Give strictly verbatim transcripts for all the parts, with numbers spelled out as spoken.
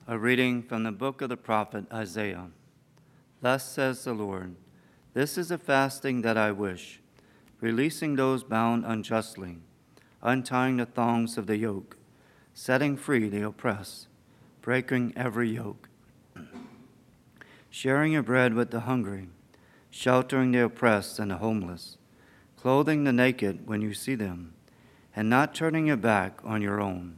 A reading from the book of the prophet Isaiah. Thus says the Lord, this is a fasting that I wish, releasing those bound unjustly, untying the thongs of the yoke, setting free the oppressed, breaking every yoke, sharing your bread with the hungry, sheltering the oppressed and the homeless, clothing the naked when you see them, and not turning your back on your own.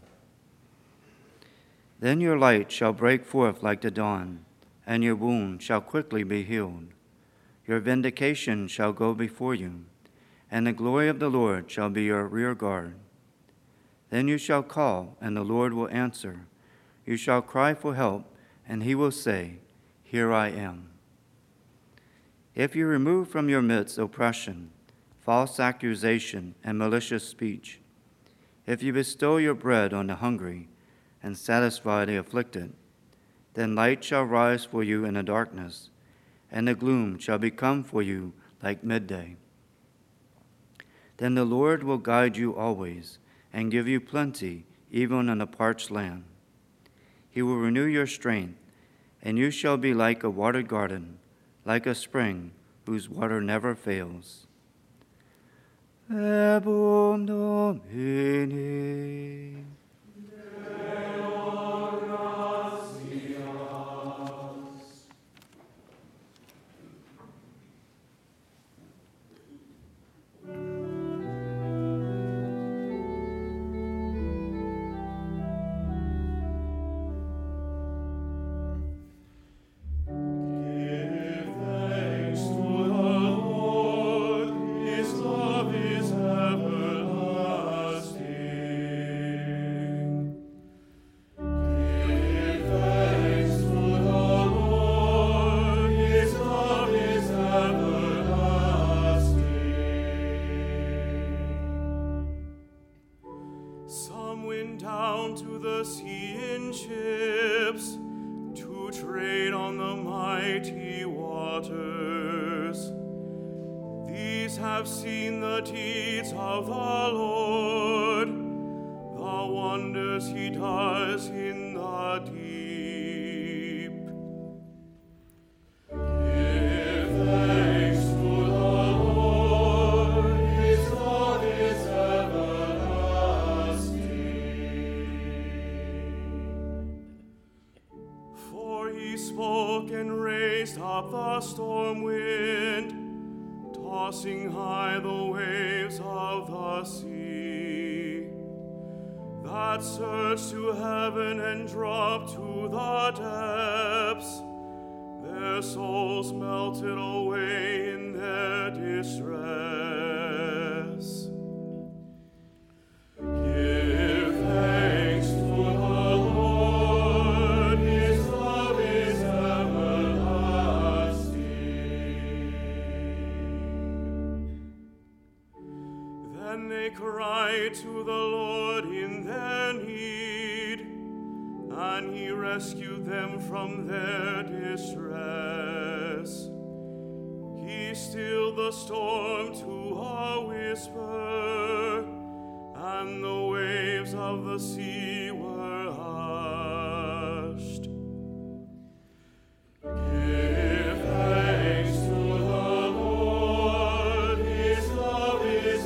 Then your light shall break forth like the dawn, and your wound shall quickly be healed. Your vindication shall go before you, and the glory of the Lord shall be your rear guard. Then you shall call, and the Lord will answer. You shall cry for help, and he will say, Here I am. If you remove from your midst oppression, false accusation, and malicious speech, if you bestow your bread on the hungry, and satisfy the afflicted, then light shall rise for you in the darkness, and the gloom shall become for you like midday. Then the Lord will guide you always, and give you plenty, even in a parched land. He will renew your strength, and you shall be like a watered garden, like a spring whose water never fails. Verbum Domini. Have seen the deeds of the Lord, the wonders he does in the deep. Give thanks to the Lord, his love is everlasting. For he spoke and raised up the storm wind, tossing high the waves of the sea, that surged to heaven and dropped to the depths. Their souls melted away in their distress. Give thanks to the Lord, his love is everlasting. Then they cried to the Lord in their need, and he rescued them from their distress. He stilled the storm to a whisper, and the waves of the sea were hushed. Give thanks to the Lord, his love is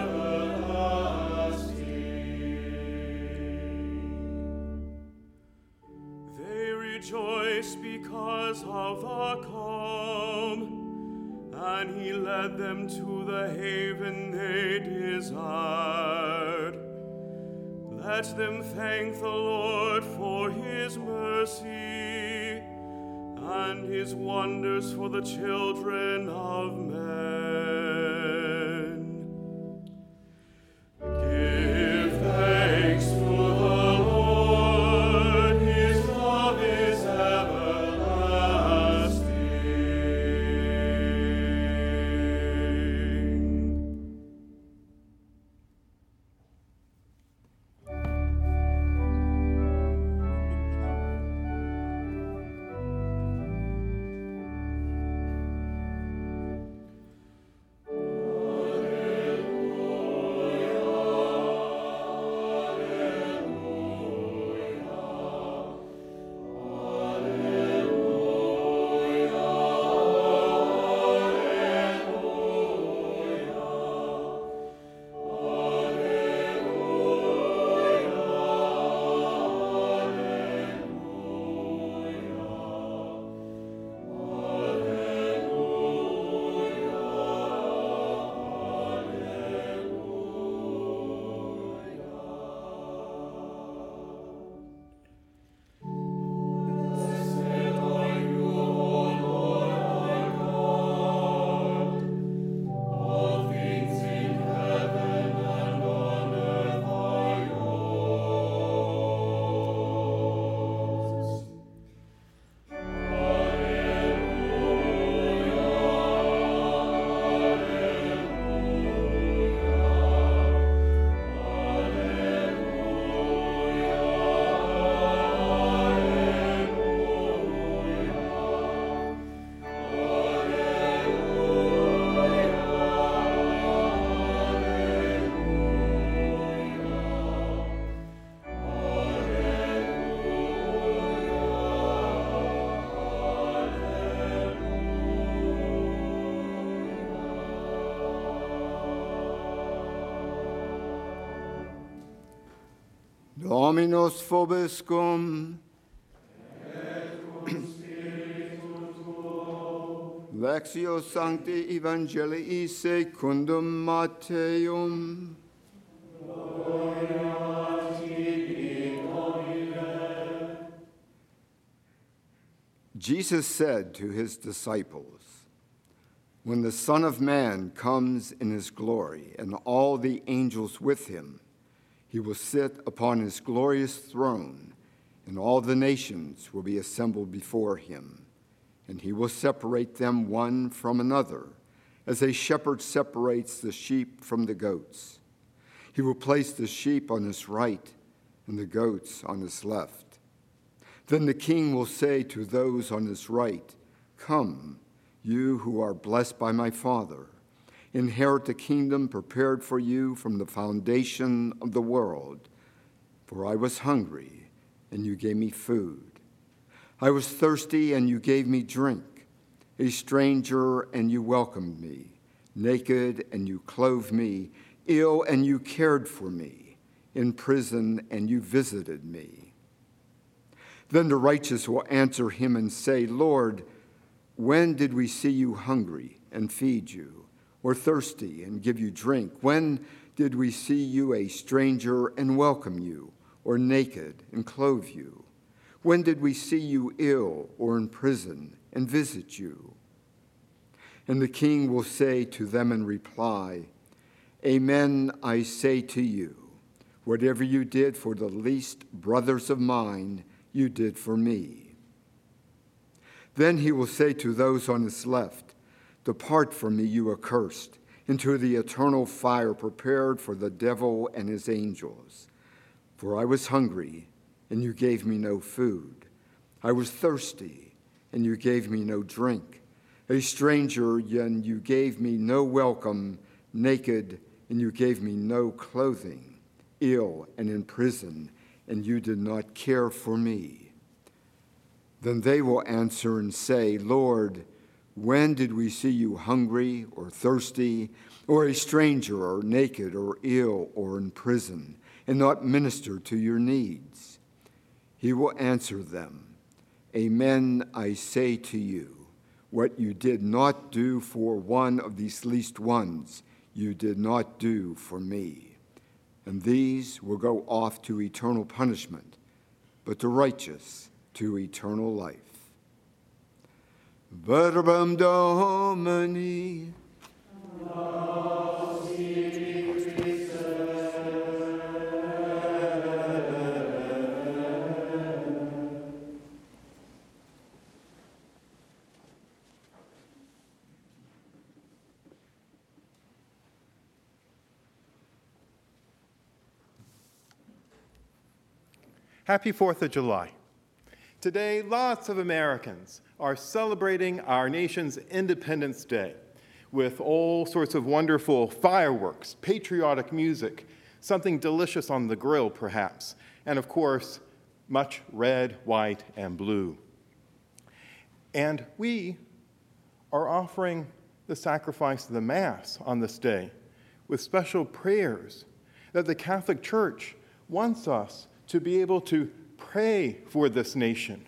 everlasting. They rejoiced because of the calm, and he led them to the haven they desired. Let them thank the Lord for his mercy and his wonders for the children of men. Give thanks to the Lord, his love is everlasting. Dominus vobiscum. Lectio Sancti Evangelii secundum Matteum. Jesus said to his disciples, "When the Son of Man comes in his glory and all the angels with him, he will sit upon his glorious throne, and all the nations will be assembled before him. And he will separate them one from another, as a shepherd separates the sheep from the goats. He will place the sheep on his right and the goats on his left. Then the king will say to those on his right, 'Come, you who are blessed by my Father, inherit the kingdom prepared for you from the foundation of the world. For I was hungry, and you gave me food. I was thirsty, and you gave me drink. A stranger, and you welcomed me. Naked, and you clothed me. Ill, and you cared for me. In prison, and you visited me.' Then the righteous will answer him and say, 'Lord, when did we see you hungry and feed you, or thirsty and give you drink? When did we see you a stranger and welcome you, or naked and clothe you? When did we see you ill or in prison and visit you?' And the king will say to them in reply, 'Amen, I say to you, whatever you did for the least brothers of mine, you did for me.' Then he will say to those on his left, 'Depart from me, you accursed, into the eternal fire prepared for the devil and his angels. For I was hungry, and you gave me no food. I was thirsty, and you gave me no drink. A stranger, and you gave me no welcome. Naked, and you gave me no clothing. Ill and in prison, and you did not care for me.' Then they will answer and say, 'Lord, when did we see you hungry or thirsty, or a stranger or naked or ill or in prison, and not minister to your needs?' He will answer them, 'Amen, I say to you, what you did not do for one of these least ones, you did not do for me.' And these will go off to eternal punishment, but the righteous to eternal life." Verbum Domini. Happy fourth of July. Today, lots of Americans are celebrating our nation's Independence Day with all sorts of wonderful fireworks, patriotic music, something delicious on the grill, perhaps, and of course, much red, white, and blue. And we are offering the sacrifice of the Mass on this day with special prayers that the Catholic Church wants us to be able to pray for this nation.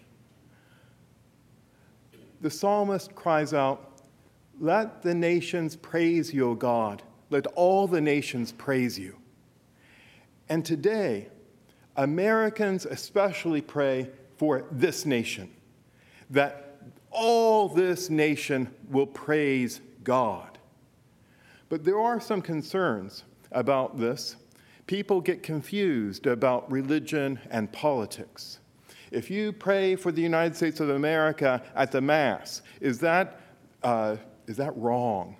The psalmist cries out, "Let the nations praise you, O God. Let all the nations praise you." And today, Americans especially pray for this nation, that all this nation will praise God. But there are some concerns about this. People get confused about religion and politics. If you pray for the United States of America at the Mass, is that, uh, is that wrong?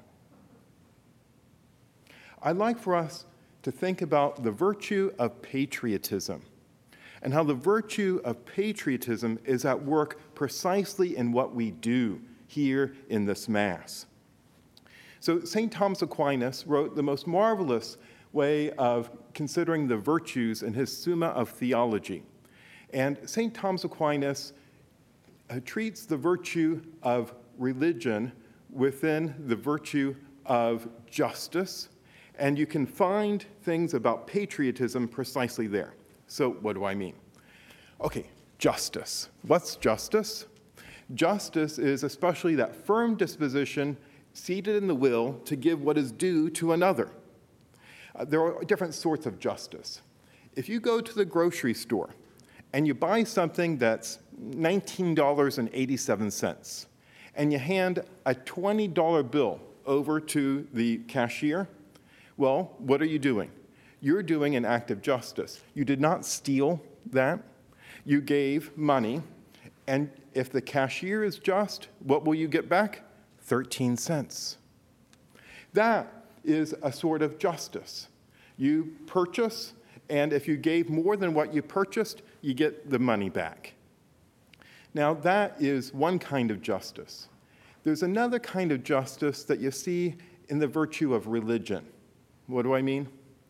I'd like for us to think about the virtue of patriotism and how the virtue of patriotism is at work precisely in what we do here in this Mass. So Saint Thomas Aquinas wrote the most marvelous way of considering the virtues in his Summa of Theology. And Saint Thomas Aquinas uh, treats the virtue of religion within the virtue of justice, and you can find things about patriotism precisely there. So what do I mean? Okay, justice. What's justice? Justice is especially that firm disposition seated in the will to give what is due to another. Uh, there are different sorts of justice. If you go to the grocery store and you buy something that's nineteen dollars and eighty-seven cents, and you hand a twenty dollar bill over to the cashier, well, what are you doing? You're doing an act of justice. You did not steal that. You gave money, and if the cashier is just, what will you get back? thirteen cents. That is a sort of justice. You purchase, and if you gave more than what you purchased, you get the money back. Now, that is one kind of justice. There's another kind of justice that you see in the virtue of religion. What do I mean?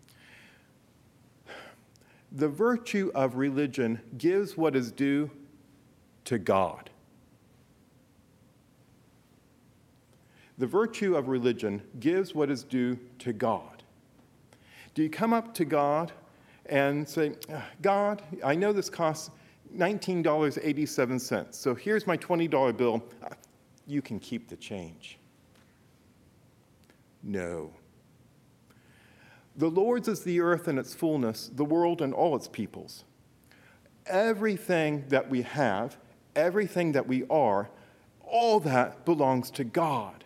The virtue of religion gives what is due to God. The virtue of religion gives what is due to God. Do you come up to God and say, God, I know this costs nineteen dollars and eighty-seven cents, so here's my twenty dollar bill. You can keep the change. No. The Lord's is the earth and its fullness, the world and all its peoples. Everything that we have, everything that we are, all that belongs to God.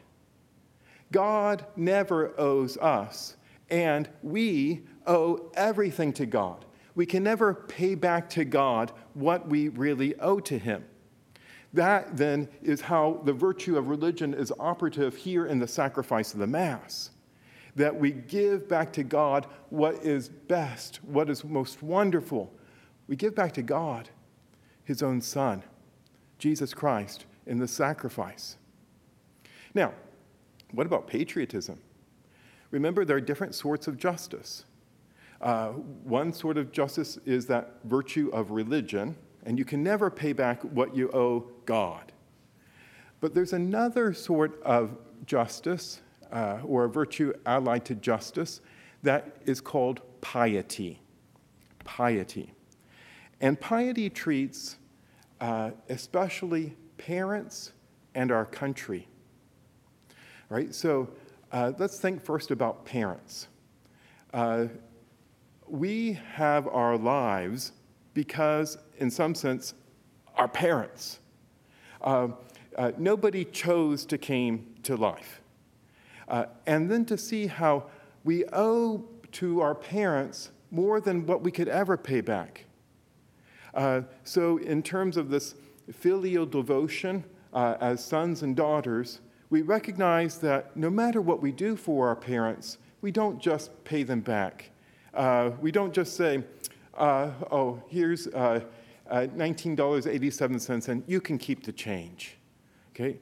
God never owes us, and we owe everything to God. We can never pay back to God what we really owe to him. That, then, is how the virtue of religion is operative here in the sacrifice of the Mass. That we give back to God what is best, what is most wonderful. We give back to God his own Son, Jesus Christ, in the sacrifice. Now, what about patriotism? Remember, there are different sorts of justice. Uh, one sort of justice is that virtue of religion, and you can never pay back what you owe God. But there's another sort of justice, uh, or a virtue allied to justice, that is called piety. Piety. And piety treats uh, especially parents and our country. Right? So uh, let's think first about parents. Uh, we have our lives because, in some sense, our parents. Uh, uh, nobody chose to came to life. Uh, and then to see how we owe to our parents more than what we could ever pay back. Uh, so in terms of this filial devotion uh, as sons and daughters, we recognize that no matter what we do for our parents, we don't just pay them back. Uh, we don't just say, uh, oh, here's uh, uh, nineteen dollars and eighty-seven cents, and you can keep the change. Okay?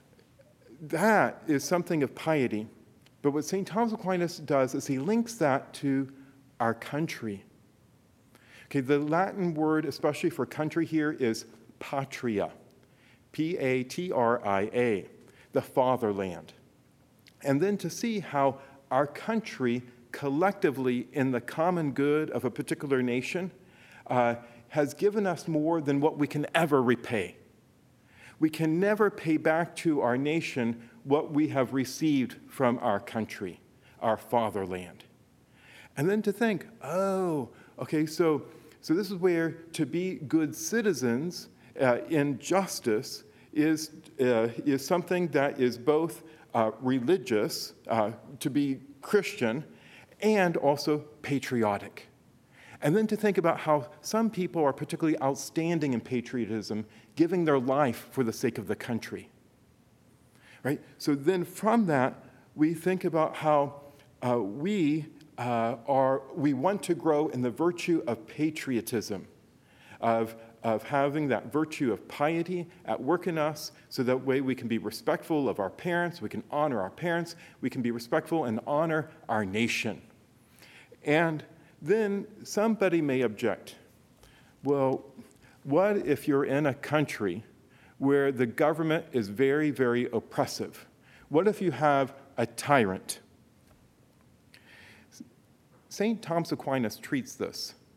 That is something of piety. But what Saint Thomas Aquinas does is he links that to our country. Okay, the Latin word, especially for country here, is patria. P A T R I A, the fatherland. And then to see how our country collectively in the common good of a particular nation uh, has given us more than what we can ever repay. We can never pay back to our nation what we have received from our country, our fatherland. And then to think, oh, okay, so, so this is where to be good citizens uh, in justice is, uh, is something that is both uh, religious, uh, to be Christian, and also patriotic. And then to think about how some people are particularly outstanding in patriotism, giving their life for the sake of the country. Right? So then from that, we think about how uh, we uh, are, we want to grow in the virtue of patriotism, of, of having that virtue of piety at work in us, so that way we can be respectful of our parents, we can honor our parents, we can be respectful and honor our nation. And then somebody may object, well, what if you're in a country where the government is very, very oppressive? What if you have a tyrant? Saint Thomas Aquinas treats this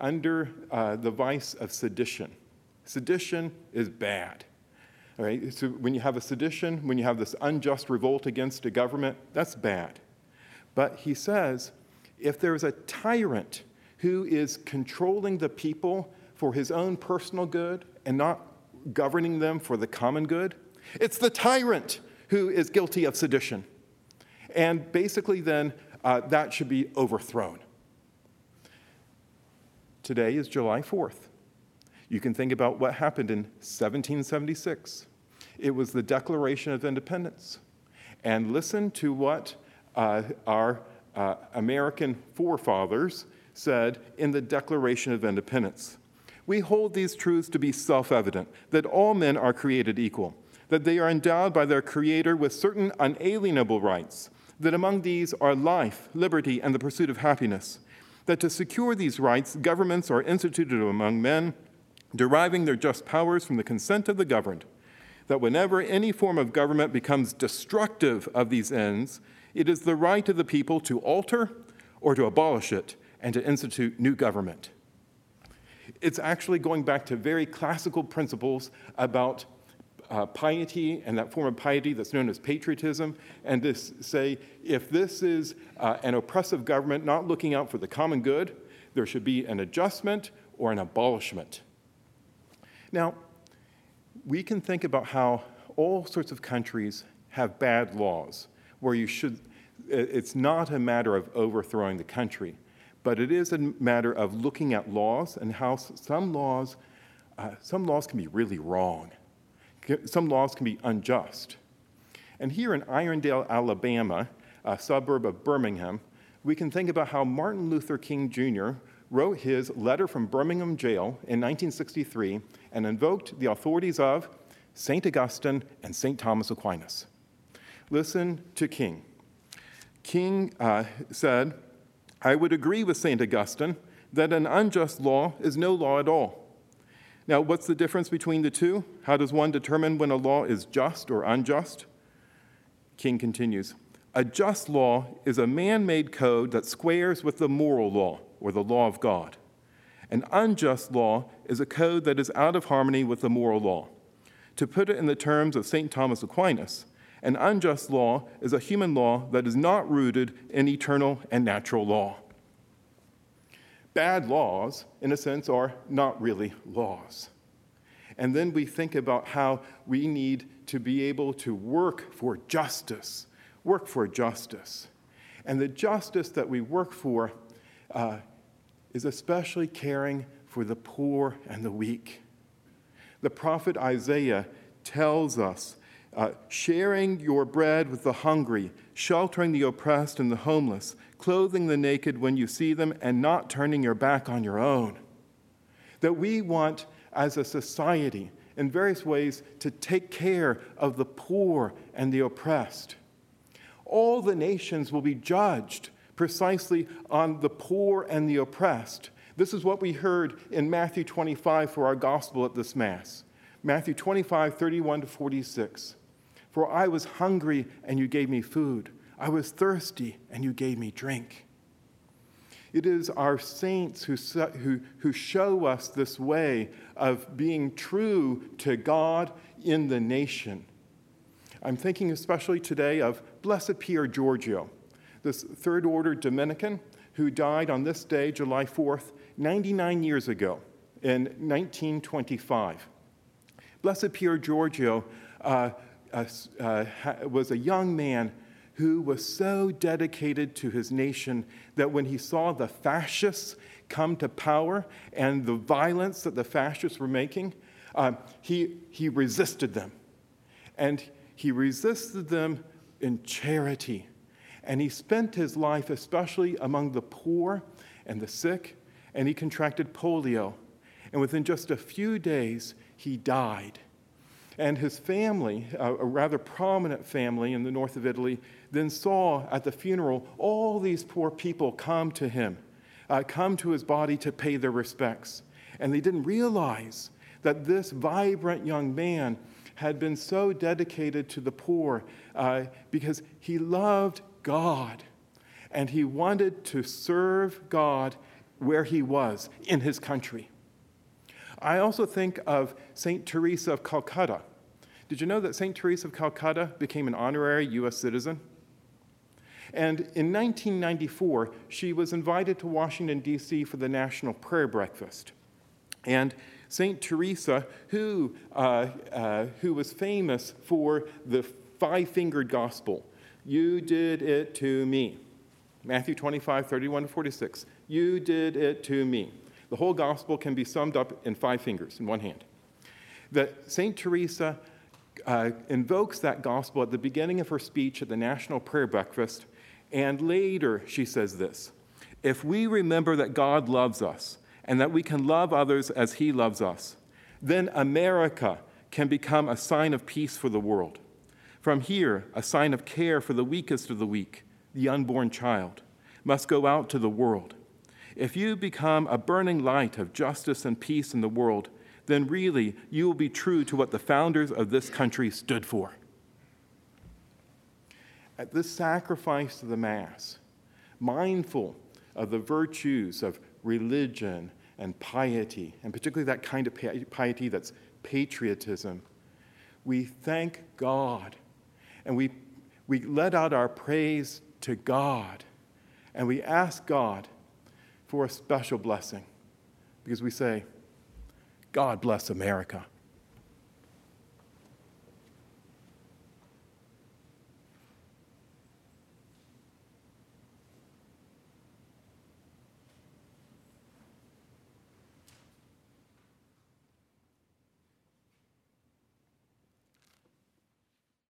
under uh, the vice of sedition. Sedition is bad. All right? So when you have a sedition, when you have this unjust revolt against a government, that's bad. But he says, if there's a tyrant who is controlling the people for his own personal good and not governing them for the common good, it's the tyrant who is guilty of sedition. And basically then, uh, that should be overthrown. Today is July fourth. You can think about what happened in seventeen seventy-six. It was the Declaration of Independence. And listen to what uh, our uh, American forefathers said in the Declaration of Independence. We hold these truths to be self-evident, that all men are created equal, that they are endowed by their Creator with certain unalienable rights, that among these are life, liberty, and the pursuit of happiness, that to secure these rights, governments are instituted among men, deriving their just powers from the consent of the governed, that whenever any form of government becomes destructive of these ends, it is the right of the people to alter or to abolish it and to institute new government. It's actually going back to very classical principles about uh, piety and that form of piety that's known as patriotism, and to say if this is uh, an oppressive government not looking out for the common good, there should be an adjustment or an abolishment. Now, we can think about how all sorts of countries have bad laws where you should, it's not a matter of overthrowing the country, but it is a matter of looking at laws and how some laws, uh, some laws can be really wrong. Some laws can be unjust. And here in Irondale, Alabama, a suburb of Birmingham, we can think about how Martin Luther King Junior wrote his letter from Birmingham jail in nineteen sixty-three and invoked the authorities of Saint Augustine and Saint Thomas Aquinas. Listen to King. King uh, said, I would agree with Saint Augustine that an unjust law is no law at all. Now, what's the difference between the two? How does one determine when a law is just or unjust? King continues, a just law is a man-made code that squares with the moral law, or the law of God. An unjust law is a code that is out of harmony with the moral law. To put it in the terms of Saint Thomas Aquinas, an unjust law is a human law that is not rooted in eternal and natural law. Bad laws, in a sense, are not really laws. And then we think about how we need to be able to work for justice, work for justice. And the justice that we work for uh, is especially caring for the poor and the weak. The prophet Isaiah tells us, uh, sharing your bread with the hungry, sheltering the oppressed and the homeless, clothing the naked when you see them, and not turning your back on your own. That we want, as a society, in various ways, to take care of the poor and the oppressed. All the nations will be judged precisely on the poor and the oppressed. This is what we heard in Matthew twenty-five for our gospel at this Mass. Matthew twenty-five, thirty-one to forty-six. For I was hungry, and you gave me food. I was thirsty, and you gave me drink. It is our saints who, who, who show us this way of being true to God in the nation. I'm thinking especially today of Blessed Pier Giorgio, this Third Order Dominican who died on this day, July fourth, ninety-nine years ago, in nineteen twenty-five. Blessed Pier Giorgio uh, uh, uh, was a young man who was so dedicated to his nation that when he saw the fascists come to power and the violence that the fascists were making, uh, he, he resisted them. And he resisted them in charity. And he spent his life especially among the poor and the sick, and he contracted polio. And within just a few days, he died. And his family, a rather prominent family in the north of Italy, then saw at the funeral all these poor people come to him, uh, come to his body to pay their respects. And they didn't realize that this vibrant young man had been so dedicated to the poor uh, because he loved God. And he wanted to serve God where he was in his country. I also think of Saint Teresa of Calcutta. Did you know that Saint Teresa of Calcutta became an honorary U S citizen? And in nineteen ninety-four, she was invited to Washington, D C for the National Prayer Breakfast. And Saint Teresa, who, uh, uh, who was famous for the five-fingered gospel, you did it to me. Matthew twenty-five, thirty-one to forty-six, you did it to me. The whole gospel can be summed up in five fingers in one hand. That Saint Teresa uh, invokes that gospel at the beginning of her speech at the National Prayer Breakfast, and later she says this: if we remember that God loves us and that we can love others as he loves us, then America can become a sign of peace for the world. From here, a sign of care for the weakest of the weak, the unborn child, must go out to the world. If you become a burning light of justice and peace in the world, then really you will be true to what the founders of this country stood for. At this sacrifice to the Mass, mindful of the virtues of religion and piety, and particularly that kind of piety that's patriotism, we thank God, and we, we let out our praise to God, and we ask God for a special blessing, because we say, God bless America.